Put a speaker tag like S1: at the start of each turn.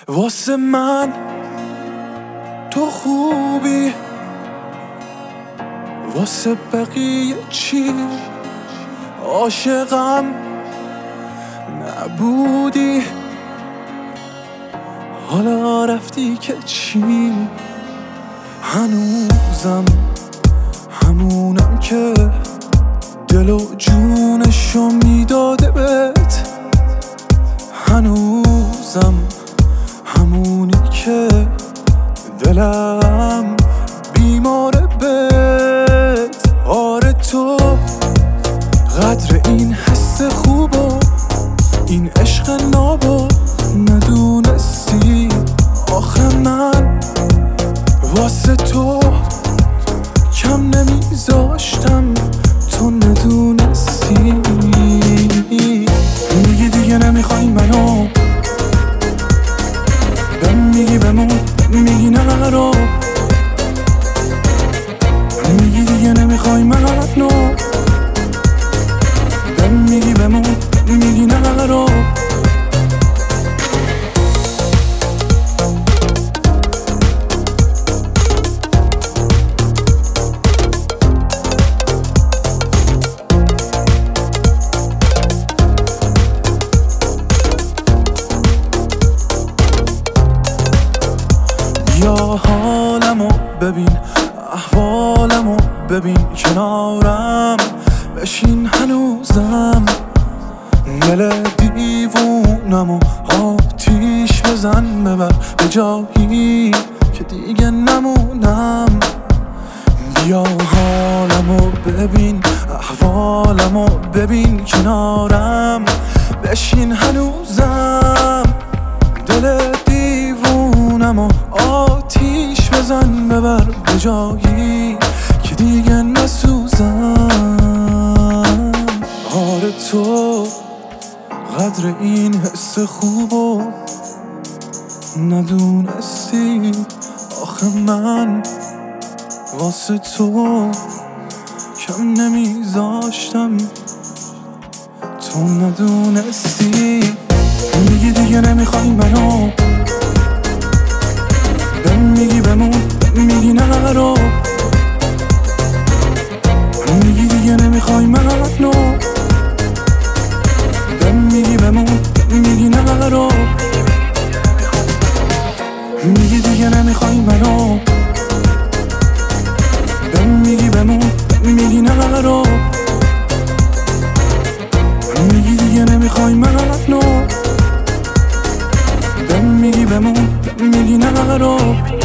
S1: واسه من تو خوبی، واسه بقیه چی؟ عاشقم نبودی، حالا رفتی که چی؟ هنوزم همونم که دل و جونشو میداده بهت، هنوزم همونی که دلم بیماره بهت. آره تو قدر این حس خوبو، این عشق نابو ندونستی. آخه من واسه تو کم نمیذاشتم، تو ندونستی. میگی دیگه نمیخوای منو، میگی بمون، میگی نرو، میگی دیگه نمیخوای منو، میگی بمون، میگی نرو. یا حالمو ببین، احوالمو ببین، کنارم بشین هنوزم. دل دیوونمو آتیش بزن، ببر به جایی که دیگه نمونم. بیا حالمو ببین، احوالمو ببین، کنارم بشین هنوزم. دل دیوونمو آتیش بزن، ببر به جایی که دیگه نسوزم. آره تو قدر این حس خوبو ندونستی. آخه من واسه تو کم نمیذاشتم، تو ندونستی. میگی دیگه نمیخوای منو، میگی بمون، میگی نرو، میگی دیگه نمیخوای منو، میگی بمون، میگی نرو، میگی دیگه نمیخوای منو، میگی بمون، میگی نرو، میگی دیگه نمیخوای منو، میگی بمون، میگی نرو.